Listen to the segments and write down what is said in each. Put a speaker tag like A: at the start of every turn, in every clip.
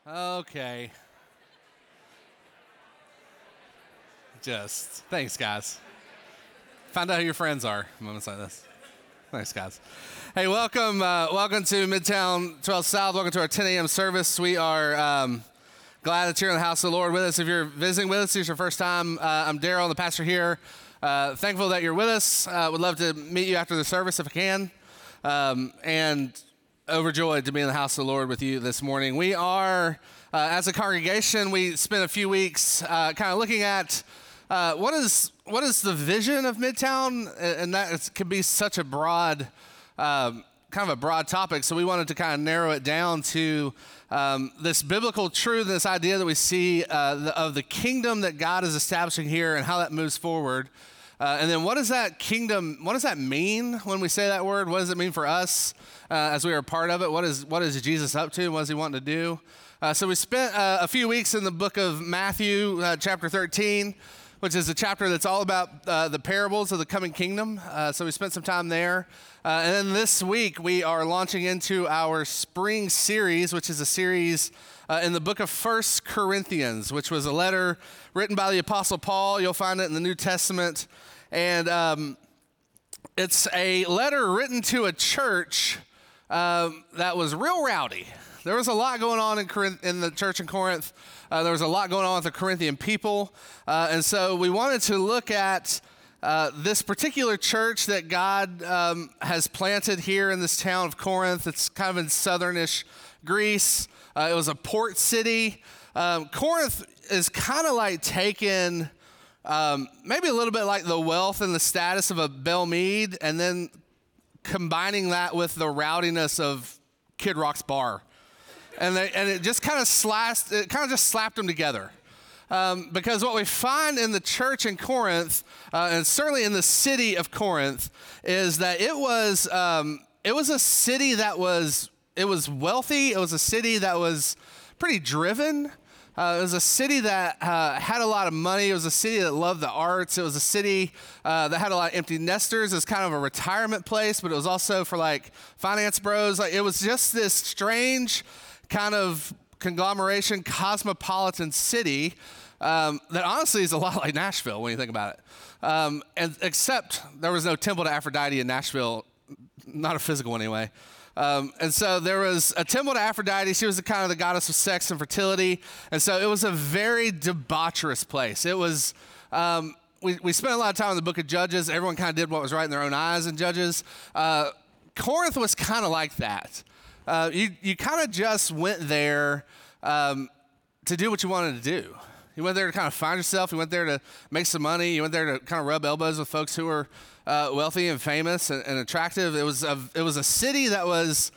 A: Okay. Thanks, guys. Find out who your friends are. Moments like this. Thanks, guys. Hey, welcome to Midtown 12 South. Welcome to our 10 a.m. service. We are glad that you're in the house of the Lord with us. If you're visiting with us, it's your first time. I'm Daryl, I'm the pastor here. Thankful that you're with us. Would love to meet you after the service if I can. And overjoyed to be in the house of the Lord with you this morning. We are, as a congregation, we spent a few weeks kind of looking at what is the vision of Midtown, and that can be such a broad, kind of a broad topic. So we wanted to kind of narrow it down to this biblical truth, this idea that we see of the kingdom that God is establishing here and how that moves forward. And then what does that mean when we say that word? What does it mean for us as we are a part of it? What is Jesus up to? What is he wanting to do? So we spent a few weeks in the book of Matthew, chapter 13, which is a chapter that's all about the parables of the coming kingdom. So we spent some time there. And then this week we are launching into our spring series, which is a series in the book of 1 Corinthians, which was a letter written by the Apostle Paul. You'll find it in the New Testament. And it's a letter written to a church that was real rowdy. There was a lot going on in the church in Corinth. There was a lot going on with the Corinthian people. And so we wanted to look at this particular church that God has planted here in this town of Corinth. It's kind of in southernish Greece. It was a port city. Corinth is kind of like taken, maybe a little bit like the wealth and the status of a Belle Meade, and then combining that with the rowdiness of Kid Rock's bar. And it just kind of slapped them together. Because what we find in the church in Corinth, and certainly in the city of Corinth, is that it was a city that was wealthy. It was a city that was pretty driven. It was a city that had a lot of money. It was a city that loved the arts. It was a city that had a lot of empty nesters. It was kind of a retirement place, but it was also for like finance bros. Like, it was just this strange kind of conglomeration, cosmopolitan city that honestly is a lot like Nashville when you think about it. And except there was no temple to Aphrodite in Nashville, not a physical one anyway. And so there was a temple to Aphrodite. She was kind of the goddess of sex and fertility. And so it was a very debaucherous place. It was, we spent a lot of time in the book of Judges. Everyone kind of did what was right in their own eyes in Judges. Corinth was kind of like that. You kind of just went there to do what you wanted to do. You went there to kind of find yourself. You went there to make some money. You went there to kind of rub elbows with folks who were wealthy and famous and attractive. It was a city that was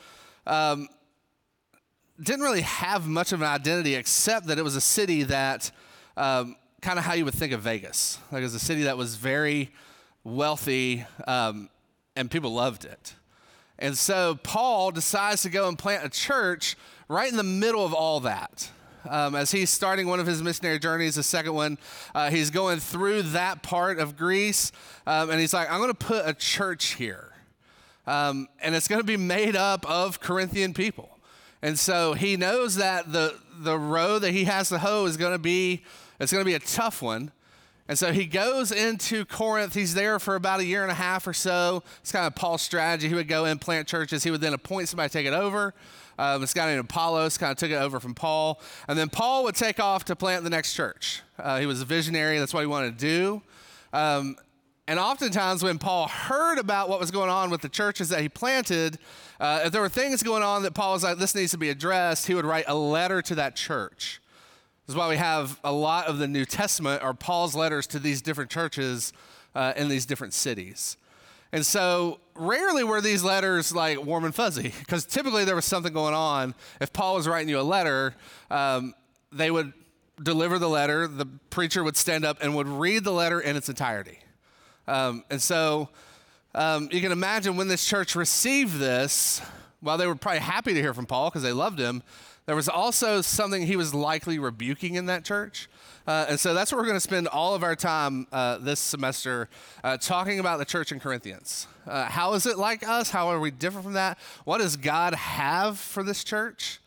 A: didn't really have much of an identity, except that it was a city that kind of how you would think of Vegas. Like, it was a city that was very wealthy, and people loved it. And so Paul decides to go and plant a church right in the middle of all that. As he's starting one of his missionary journeys, the second one, he's going through that part of Greece, and he's like, I'm going to put a church here. And it's going to be made up of Corinthian people. And so he knows that the row that he has to hoe is going to be a tough one. And so he goes into Corinth. He's there for about a year and a half or so. It's kind of Paul's strategy. He would go in, plant churches. He would then appoint somebody to take it over. This guy named Apollos kind of took it over from Paul. And then Paul would take off to plant the next church. He was a visionary. That's what he wanted to do. And oftentimes when Paul heard about what was going on with the churches that he planted, if there were things going on that Paul was like, this needs to be addressed, he would write a letter to that church. This is why we have a lot of the New Testament are Paul's letters to these different churches in these different cities. And so rarely were these letters like warm and fuzzy, because typically there was something going on. If Paul was writing you a letter, they would deliver the letter, the preacher would stand up and would read the letter in its entirety. And so you can imagine when this church received this, while they were probably happy to hear from Paul because they loved him, there was also something he was likely rebuking in that church. And so that's what we're going to spend all of our time this semester talking about the church in Corinthians. How is it like us? How are we different from that? What does God have for this church?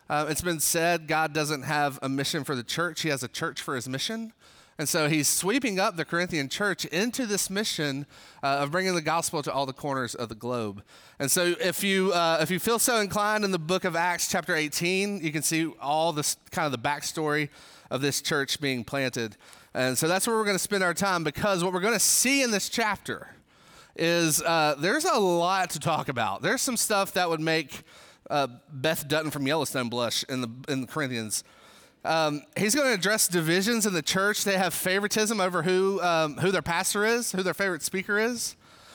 A: It's been said God doesn't have a mission for the church. He has a church for his mission. And so he's sweeping up the Corinthian church into this mission of bringing the gospel to all the corners of the globe. And so if you feel so inclined, in the book of Acts chapter 18, you can see all this kind of the backstory of this church being planted. And so that's where we're going to spend our time, because what we're going to see in this chapter is there's a lot to talk about. There's some stuff that would make Beth Dutton from Yellowstone blush in the Corinthians. He's going to address divisions in the church. They have favoritism over who their pastor is, who their favorite speaker is.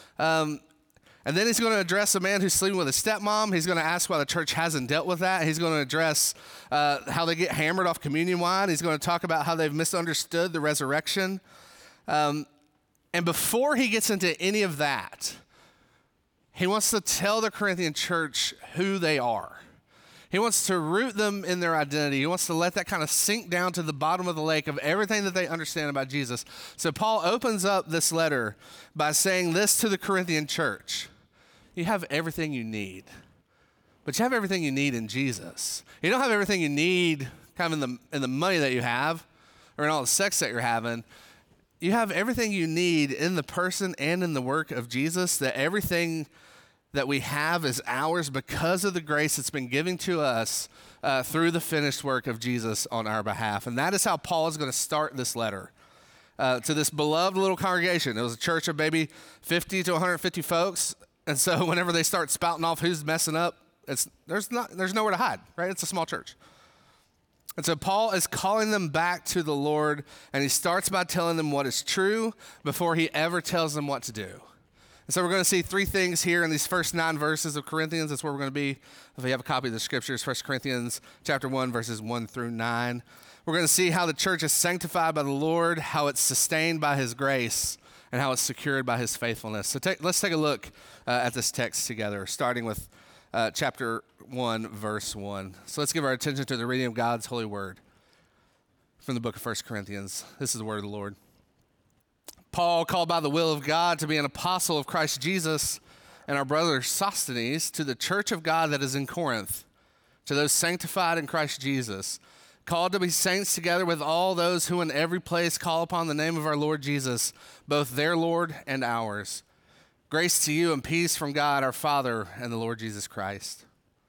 A: And then he's going to address a man who's sleeping with a stepmom. He's going to ask why the church hasn't dealt with that. He's going to address how they get hammered off communion wine. He's going to talk about how they've misunderstood the resurrection. And before he gets into any of that, he wants to tell the Corinthian church who they are. He wants to root them in their identity. He wants to let that kind of sink down to the bottom of the lake of everything that they understand about Jesus. So Paul opens up this letter by saying this to the Corinthian church: you have everything you need, but you have everything you need in Jesus. You don't have everything you need kind of in the money that you have or in all the sex that you're having. You have everything you need in the person and in the work of Jesus, that everything that we have is ours because of the grace that's been given to us through the finished work of Jesus on our behalf. And that is how Paul is going to start this letter to this beloved little congregation. It was a church of maybe 50 to 150 folks. And so whenever they start spouting off who's messing up, there's nowhere to hide, right? It's a small church. And so Paul is calling them back to the Lord, and he starts by telling them what is true before he ever tells them what to do. And so we're going to see three things here in these first 9 verses of Corinthians. That's where we're going to be. If you have a copy of the scriptures, 1 Corinthians chapter 1, verses 1 through 9. We're going to see how the church is sanctified by the Lord, how it's sustained by his grace, and how it's secured by his faithfulness. So let's take a look at this text together, starting with chapter 1, verse 1. So let's give our attention to the reading of God's holy word from the book of 1 Corinthians. This is the word of the Lord. Paul, called by the will of God to be an apostle of Christ Jesus, and our brother Sosthenes, to the church of God that is in Corinth, to those sanctified in Christ Jesus, called to be saints together with all those who in every place call upon the name of our Lord Jesus, both their Lord and ours. Grace to you and peace from God our Father and the Lord Jesus Christ.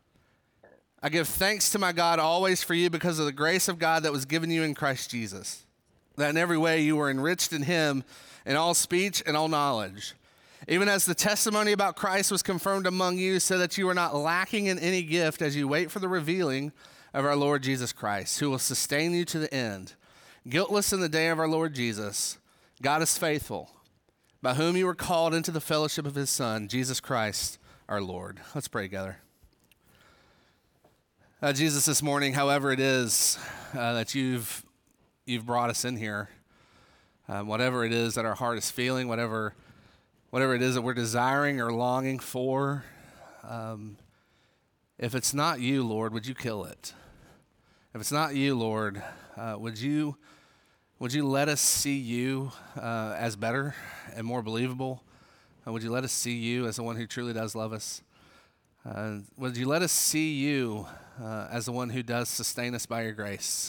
A: I give thanks to my God always for you because of the grace of God that was given you in Christ Jesus, that in every way you were enriched in him in all speech and all knowledge, even as the testimony about Christ was confirmed among you, so that you are not lacking in any gift as you wait for the revealing of our Lord Jesus Christ, who will sustain you to the end, guiltless in the day of our Lord Jesus. God is faithful, by whom you were called into the fellowship of his Son, Jesus Christ, our Lord. Let's pray together. Jesus, this morning, however it is that you've brought us in here, whatever it is that our heart is feeling, whatever it is that we're desiring or longing for, if it's not you, Lord, would you kill it? If it's not you, Lord, would you let us see you as better and more believable? Would you let us see you as the one who truly does love us? Would you let us see you as the one who does sustain us by your grace?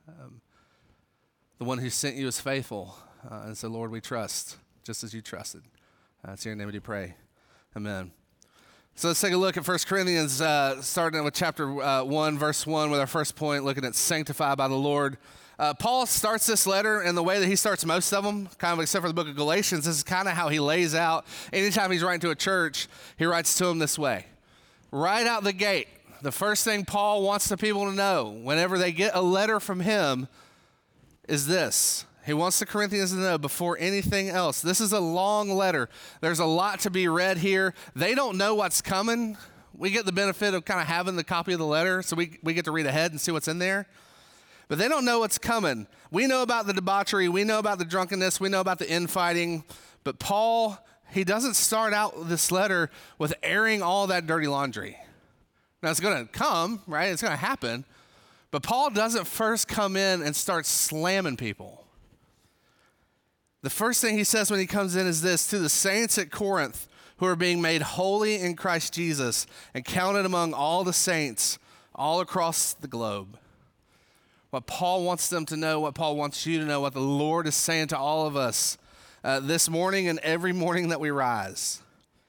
A: The one who sent you is faithful. And so, Lord, we trust, just as you trusted. It's in your name we do pray. Amen. So let's take a look at 1 Corinthians, starting with chapter 1, verse 1, with our first point, looking at sanctified by the Lord. Paul starts this letter in the way that he starts most of them, kind of except for the book of Galatians. This is kind of how he lays out. Anytime he's writing to a church, he writes to them this way. Right out the gate, the first thing Paul wants the people to know whenever they get a letter from him is this. He wants the Corinthians to know before anything else. This is a long letter. There's a lot to be read here. They don't know what's coming. We get the benefit of kind of having the copy of the letter, so we get to read ahead and see what's in there. But they don't know what's coming. We know about the debauchery. We know about the drunkenness. We know about the infighting. But Paul, he doesn't start out this letter with airing all that dirty laundry. Now, it's going to come, right? It's going to happen. But Paul doesn't first come in and start slamming people. The first thing he says when he comes in is this: to the saints at Corinth who are being made holy in Christ Jesus and counted among all the saints, all across the globe. What Paul wants them to know, what Paul wants you to know, what the Lord is saying to all of us this morning and every morning that we rise,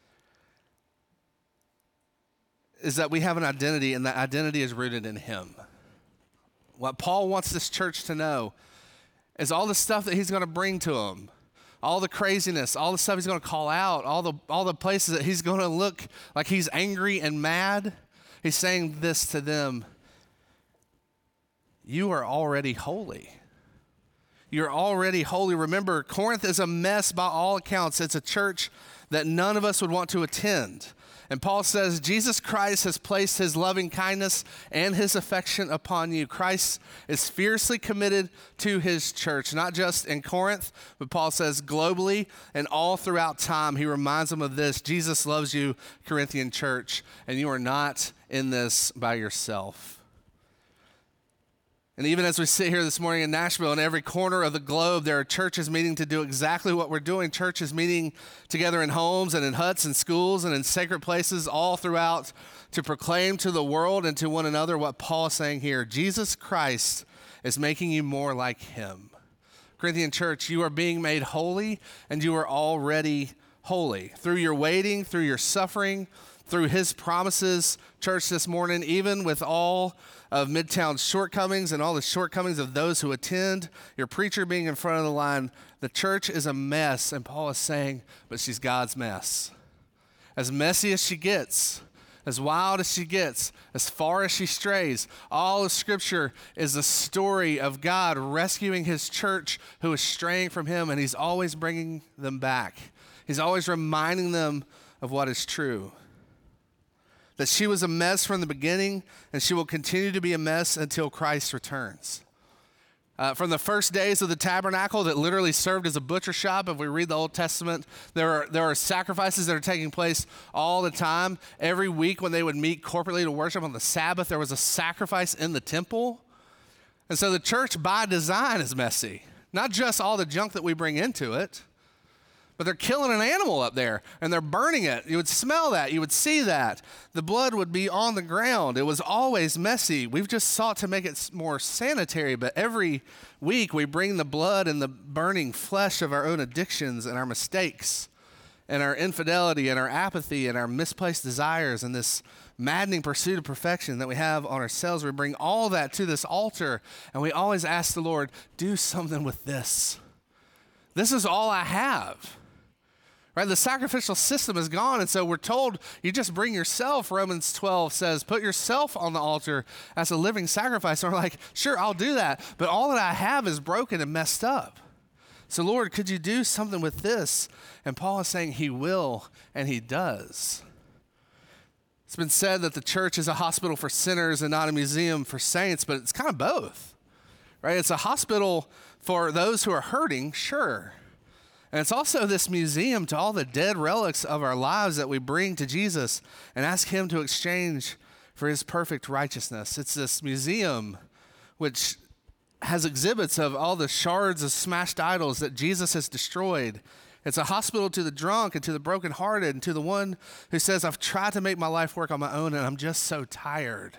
A: is that we have an identity, and that identity is rooted in him. What Paul wants this church to know is all the stuff that he's going to bring to them, all the craziness, all the stuff he's going to call out, all the places that he's going to look like he's angry and mad. He's saying this to them: you are already holy. You're already holy. Remember, Corinth is a mess by all accounts. It's a church that none of us would want to attend. And Paul says, Jesus Christ has placed his loving kindness and his affection upon you. Christ is fiercely committed to his church, not just in Corinth, but Paul says globally and all throughout time. He reminds them of this: Jesus loves you, Corinthian church, and you are not in this by yourself. And even as we sit here this morning in Nashville, in every corner of the globe, there are churches meeting to do exactly what we're doing. Churches meeting together in homes and in huts and schools and in sacred places all throughout to proclaim to the world and to one another what Paul is saying here. Jesus Christ is making you more like him. Corinthian church, you are being made holy, and you are already holy. Through your waiting, through your suffering, through his promises, church, this morning, even with all of Midtown's shortcomings and all the shortcomings of those who attend, your preacher being in front of the line, the church is a mess, and Paul is saying, but she's God's mess. As messy as she gets, as wild as she gets, as far as she strays, all of Scripture is a story of God rescuing his church who is straying from him, and he's always bringing them back. He's always reminding them of what is true. That she was a mess from the beginning, and she will continue to be a mess until Christ returns. From the first days of the tabernacle that literally served as a butcher shop, if we read the Old Testament, there are sacrifices that are taking place all the time. Every week when they would meet corporately to worship on the Sabbath, there was a sacrifice in the temple. And so the church by design is messy. Not just all the junk that we bring into it, but they're killing an animal up there, and they're burning it. You would smell that. You would see that. The blood would be on the ground. It was always messy. We've just sought to make it more sanitary, but every week we bring the blood and the burning flesh of our own addictions and our mistakes and our infidelity and our apathy and our misplaced desires and this maddening pursuit of perfection that we have on ourselves. We bring all that to this altar, and we always ask the Lord, do something with this. This is all I have. Right? The sacrificial system is gone, and so we're told you just bring yourself. Romans 12 says, put yourself on the altar as a living sacrifice. And we're like, sure, I'll do that, but all that I have is broken and messed up. So Lord, could you do something with this? And Paul is saying he will, and he does. It's been said that the church is a hospital for sinners and not a museum for saints, but it's kind of both, right? It's a hospital for those who are hurting, sure. And it's also this museum to all the dead relics of our lives that we bring to Jesus and ask him to exchange for his perfect righteousness. It's this museum which has exhibits of all the shards of smashed idols that Jesus has destroyed. It's a hospital to the drunk and to the brokenhearted and to the one who says, I've tried to make my life work on my own and I'm just so tired.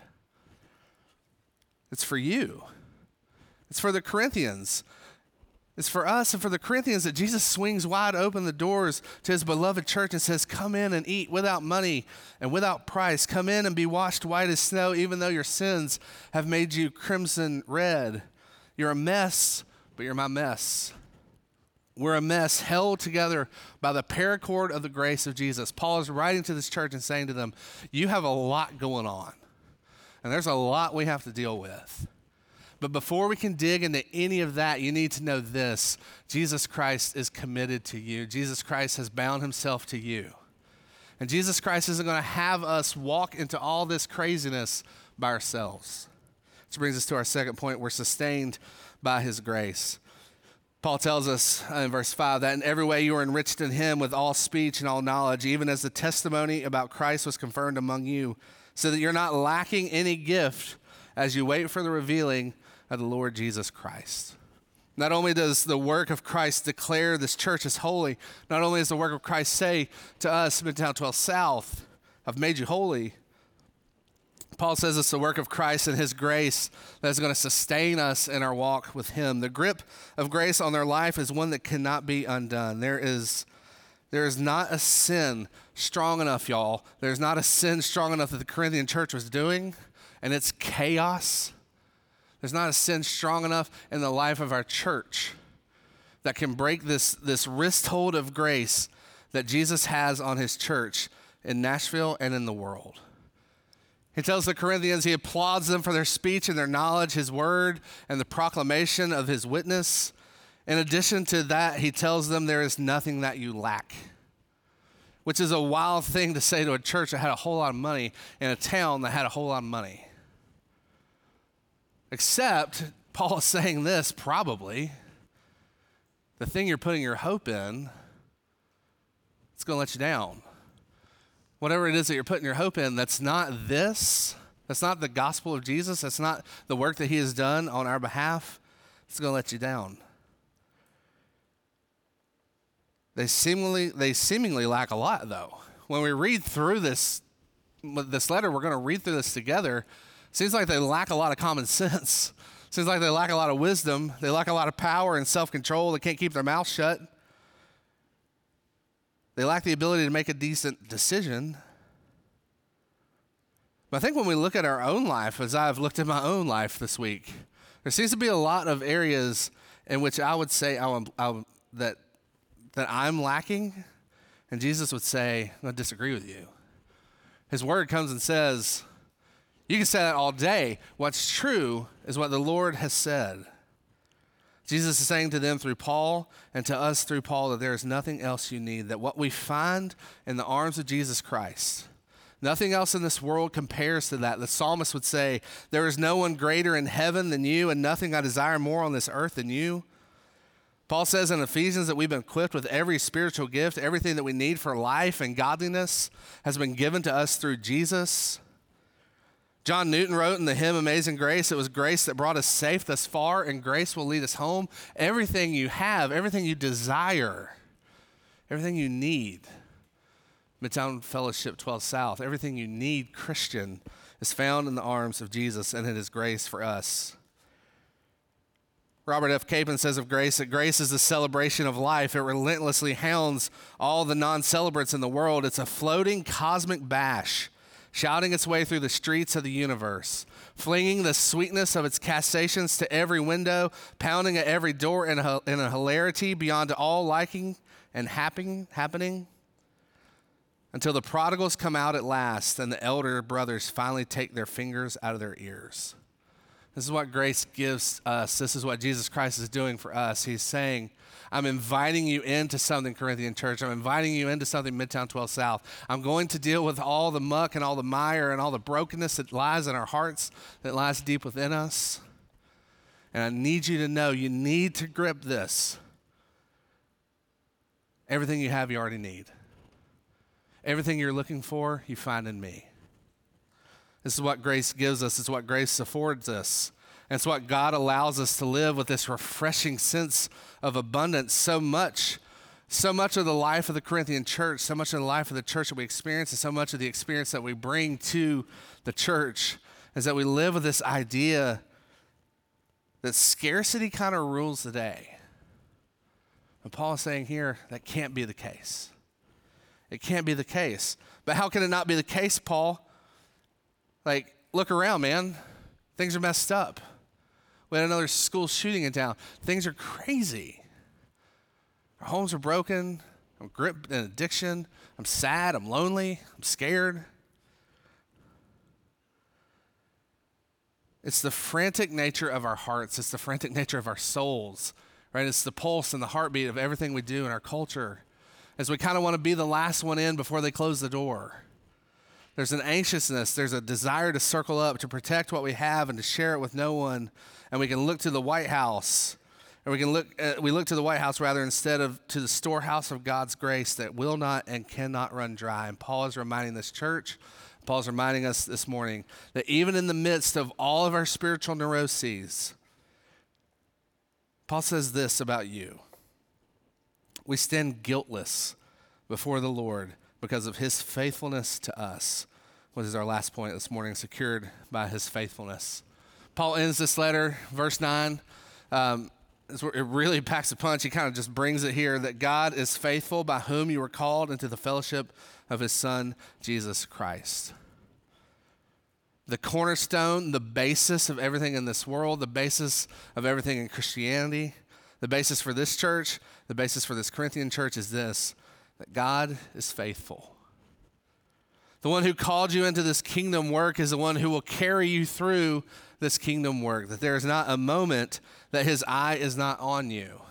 A: It's for you. It's for the Corinthians. It's for us and for the Corinthians that Jesus swings wide open the doors to his beloved church and says, come in and eat without money and without price. Come in and be washed white as snow, even though your sins have made you crimson red. You're a mess, but you're my mess. We're a mess held together by the paracord of the grace of Jesus. Paul is writing to this church and saying to them, you have a lot going on, and there's a lot we have to deal with. But before we can dig into any of that, you need to know this: Jesus Christ is committed to you. Jesus Christ has bound himself to you. And Jesus Christ isn't going to have us walk into all this craziness by ourselves. Which brings us to our second point: we're sustained by his grace. Paul tells us in verse 5 that in every way you are enriched in him with all speech and all knowledge, even as the testimony about Christ was confirmed among you, so that you're not lacking any gift as you wait for the revealing of the Lord Jesus Christ. Not only does the work of Christ declare this church is holy, not only does the work of Christ say to us, Midtown 12 South, I've made you holy, Paul says it's the work of Christ and his grace that is going to sustain us in our walk with him. The grip of grace on their life is one that cannot be undone. There is not a sin strong enough, y'all. There's not a sin strong enough that the Corinthian church was doing, and it's chaos. There's not a sin strong enough in the life of our church that can break this wrist hold of grace that Jesus has on his church in Nashville and in the world. He tells the Corinthians he applauds them for their speech and their knowledge, his word, and the proclamation of his witness. In addition to that, he tells them there is nothing that you lack, which is a wild thing to say to a church that had a whole lot of money in a town that had a whole lot of money. Except, Paul is saying this, probably, the thing you're putting your hope in, it's going to let you down. Whatever it is that you're putting your hope in, that's not this. That's not the gospel of Jesus. That's not the work that he has done on our behalf. It's going to let you down. They seemingly lack a lot, though. When we read through this letter, we're going to read through this together. Seems like they lack a lot of common sense. Seems like they lack a lot of wisdom. They lack a lot of power and self-control. They can't keep their mouth shut. They lack the ability to make a decent decision. But I think when we look at our own life, as I've looked at my own life this week, there seems to be a lot of areas in which I would say that I'm lacking, and Jesus would say, I disagree with you. His word comes and says, you can say that all day. What's true is what the Lord has said. Jesus is saying to them through Paul and to us through Paul that there is nothing else you need, that what we find in the arms of Jesus Christ, nothing else in this world compares to that. The psalmist would say, there is no one greater in heaven than you, and nothing I desire more on this earth than you. Paul says in Ephesians that we've been equipped with every spiritual gift. Everything that we need for life and godliness has been given to us through Jesus. John Newton wrote in the hymn Amazing Grace, it was grace that brought us safe thus far, and grace will lead us home. Everything you have, everything you desire, everything you need, Midtown Fellowship 12 South, everything you need, Christian, is found in the arms of Jesus and in his grace for us. Robert F. Capon says of grace that grace is the celebration of life. It relentlessly hounds all the non-celebrants in the world. It's a floating cosmic bash, shouting its way through the streets of the universe, flinging the sweetness of its cassations to every window, pounding at every door in a hilarity beyond all liking and happening, until the prodigals come out at last and the elder brothers finally take their fingers out of their ears. This is what grace gives us. This is what Jesus Christ is doing for us. He's saying, I'm inviting you into something, Corinthian church. I'm inviting you into something, Midtown 12 South. I'm going to deal with all the muck and all the mire and all the brokenness that lies in our hearts, that lies deep within us. And I need you to know, you need to grip this. Everything you have, you already need. Everything you're looking for, you find in me. This is what grace gives us. It's what grace affords us. And it's what God allows us to live with, this refreshing sense of abundance. So much of the life of the Corinthian church, so much of the life of the church that we experience, and so much of the experience that we bring to the church is that we live with this idea that scarcity kind of rules the day. And Paul is saying here that can't be the case. It can't be the case. But how can it not be the case, Paul? Like, look around, man. Things are messed up. We had another school shooting in town. Things are crazy. Our homes are broken. I'm gripped in addiction. I'm sad. I'm lonely. I'm scared. It's the frantic nature of our hearts. It's the frantic nature of our souls, right? It's the pulse and the heartbeat of everything we do in our culture, as we kind of want to be the last one in before they close the door. There's an anxiousness, there's a desire to circle up, to protect what we have and to share it with no one. And we can look to the White House, or we look to the White House rather instead of to the storehouse of God's grace that will not and cannot run dry. And Paul is reminding this church, Paul's reminding us this morning that even in the midst of all of our spiritual neuroses, Paul says this about you. We stand guiltless before the Lord because of his faithfulness to us. what is our last point this morning, secured by his faithfulness. Paul ends this letter, verse 9. It really packs a punch. He kind of just brings it here that God is faithful, by whom you were called into the fellowship of his Son, Jesus Christ. The cornerstone, the basis of everything in this world, the basis of everything in Christianity, the basis for this church, the basis for this Corinthian church is this, that God is faithful. The one who called you into this kingdom work is the one who will carry you through this kingdom work, that there is not a moment that his eye is not on you.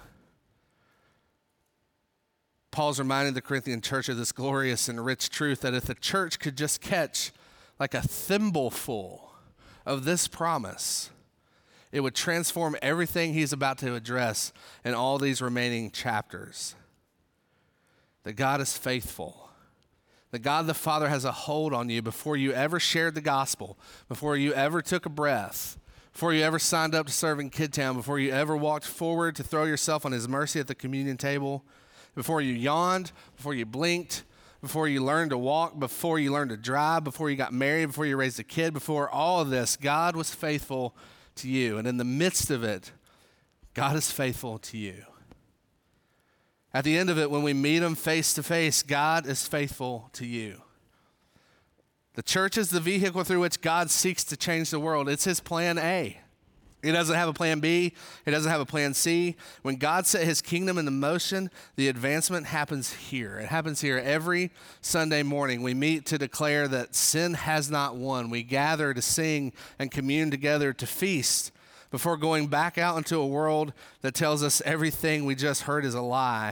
A: Paul's reminding the Corinthian church of this glorious and rich truth that if the church could just catch like a thimbleful of this promise, it would transform everything he's about to address in all these remaining chapters. That God is faithful. That God the Father has a hold on you before you ever shared the gospel, before you ever took a breath, before you ever signed up to serve in Kid Town, before you ever walked forward to throw yourself on his mercy at the communion table, before you yawned, before you blinked, before you learned to walk, before you learned to drive, before you got married, before you raised a kid, before all of this, God was faithful to you. And in the midst of it, God is faithful to you. At the end of it, when we meet him face to face, God is faithful to you. The church is the vehicle through which God seeks to change the world. It's his plan A. He doesn't have a plan B. He doesn't have a plan C. When God set his kingdom into motion, the advancement happens here. It happens here every Sunday morning. We meet to declare that sin has not won. We gather to sing and commune together, to feast, before going back out into a world that tells us everything we just heard is a lie.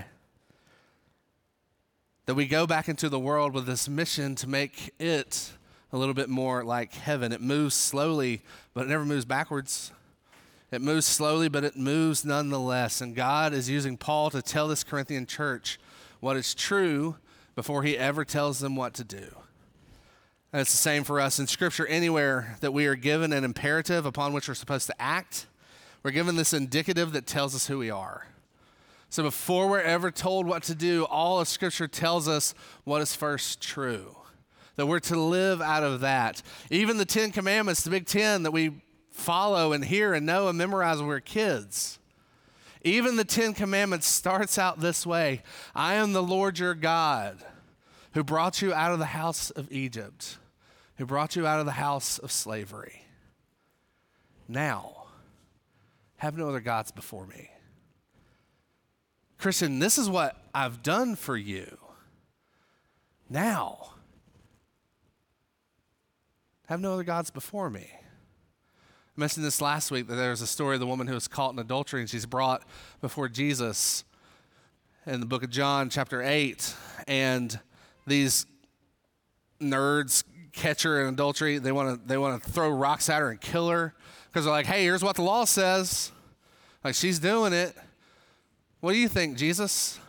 A: That we go back into the world with this mission to make it a little bit more like heaven. It moves slowly, but it never moves backwards. It moves slowly, but it moves nonetheless. And God is using Paul to tell this Corinthian church what is true before he ever tells them what to do. And it's the same for us in Scripture. Anywhere that we are given an imperative upon which we're supposed to act, we're given this indicative that tells us who we are. So before we're ever told what to do, all of Scripture tells us what is first true, that we're to live out of that. Even the 10 Commandments, the Big 10 that we follow and hear and know and memorize when we're kids, even the 10 Commandments starts out this way: I am the Lord your God, who brought you out of the house of Egypt, who brought you out of the house of slavery. Now, have no other gods before me. Christian, this is what I've done for you. Now, have no other gods before me. I mentioned this last week, that there was a story of the woman who was caught in adultery, and she's brought before Jesus in the book of John, chapter 8, and these nerds catch her in adultery. They want to throw rocks at her and kill her because they're like, hey, here's what the law says. Like, she's doing it. What do you think, Jesus?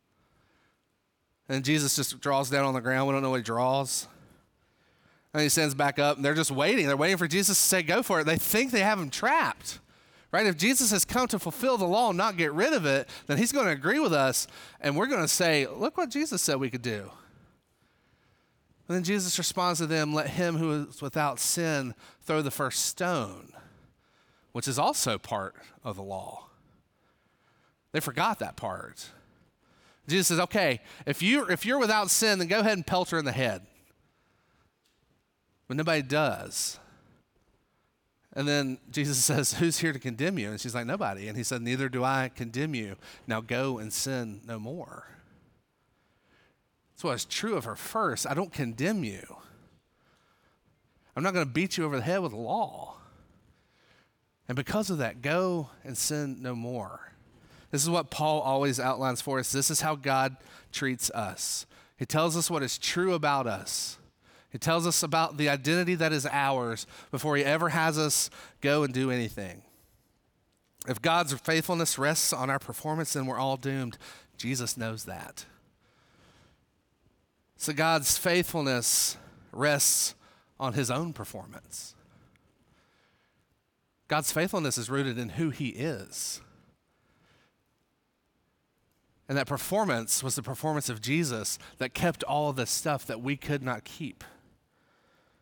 A: And Jesus just draws down on the ground. We don't know what he draws. And he sends back up, and they're just waiting. They're waiting for Jesus to say, go for it. They think they have him trapped, right? If Jesus has come to fulfill the law and not get rid of it, then he's going to agree with us, and we're going to say, look what Jesus said we could do. And then Jesus responds to them, let him who is without sin throw the first stone, which is also part of the law. They forgot that part. Jesus says, okay, if you're without sin, then go ahead and pelt her in the head. But nobody does. And then Jesus says, who's here to condemn you? And she's like, nobody. And he said, neither do I condemn you. Now go and sin no more. That's what is true of her first. I don't condemn you. I'm not going to beat you over the head with the law. And because of that, go and sin no more. This is what Paul always outlines for us. This is how God treats us. He tells us what is true about us. He tells us about the identity that is ours before he ever has us go and do anything. If God's faithfulness rests on our performance, then we're all doomed. Jesus knows that. So God's faithfulness rests on his own performance. God's faithfulness is rooted in who he is. And that performance was the performance of Jesus that kept all of the stuff that we could not keep.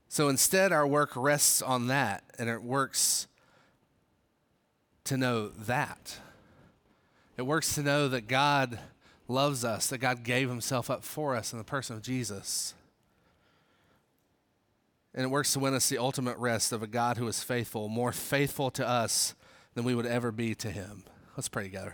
A: So instead, our work rests on that, and it works to know that. It works to know that God loves us, that God gave himself up for us in the person of Jesus. And it works to win us the ultimate rest of a God who is faithful, more faithful to us than we would ever be to him. Let's pray together.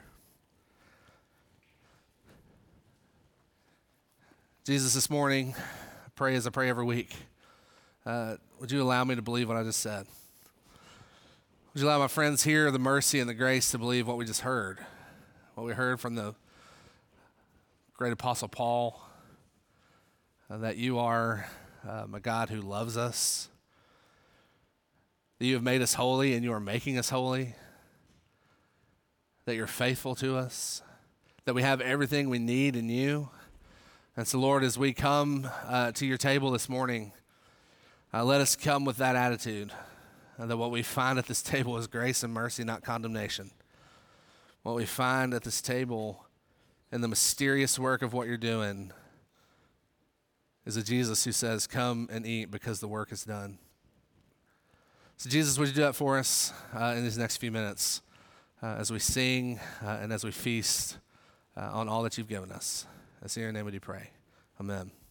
A: Jesus, this morning, I pray as I pray every week, would you allow me to believe what I just said? Would you allow my friends here the mercy and the grace to believe what we just heard? What we heard from the great apostle Paul, that you are a God who loves us, that you have made us holy and you are making us holy, that you're faithful to us, that we have everything we need in you. And so, Lord, as we come to your table this morning, let us come with that attitude, that what we find at this table is grace and mercy, not condemnation. What we find at this table in the mysterious work of what you're doing is a Jesus who says, come and eat because the work is done. So Jesus, would you do that for us in these next few minutes as we sing and as we feast on all that you've given us? That's in your name we do pray. Amen.